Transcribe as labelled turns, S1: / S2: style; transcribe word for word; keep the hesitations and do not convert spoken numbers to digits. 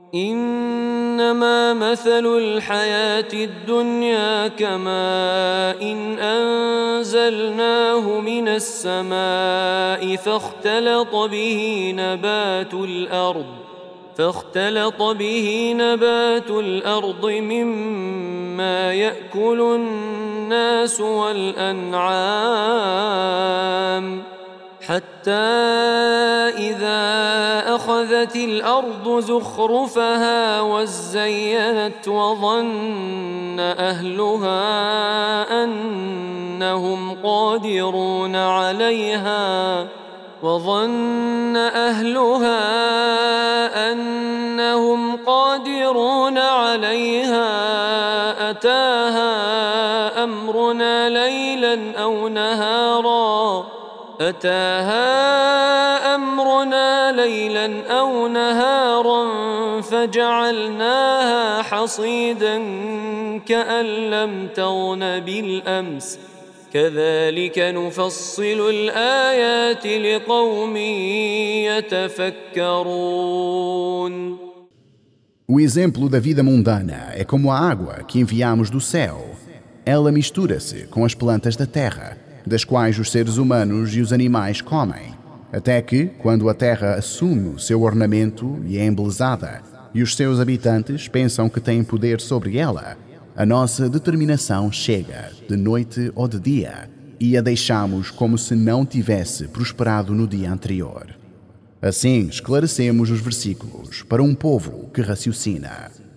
S1: إنما مثل الحياة الدنيا كماء إن أنزلناه من السماء فاختلط به نبات الأرض فاختلط به نبات الأرض مما يأكل الناس والأنعام حتى إذا أخذت الأرض زخرفها وزينت وظن أهلها أنهم قادرون عليها وظن أهلها أنهم قادرون عليها أتاها أمرنا ليلا أو نهارا أتاها أمرنا ليلا أو نهارا فجعلناها حصيدا كأن لم تغن بالأمس كذلك نفصل الآيات لقوم يتفكرون.
S2: O exemplo da vida mundana é como a água que enviamos do céu. Ela mistura-se com as plantas da terra, das quais os seres humanos e os animais comem, até que, quando a terra assume o seu ornamento e é embelezada, e os seus habitantes pensam que têm poder sobre ela, a nossa determinação chega, de noite ou de dia, e a deixamos como se não tivesse prosperado no dia anterior. Assim esclarecemos os versículos para um povo que raciocina.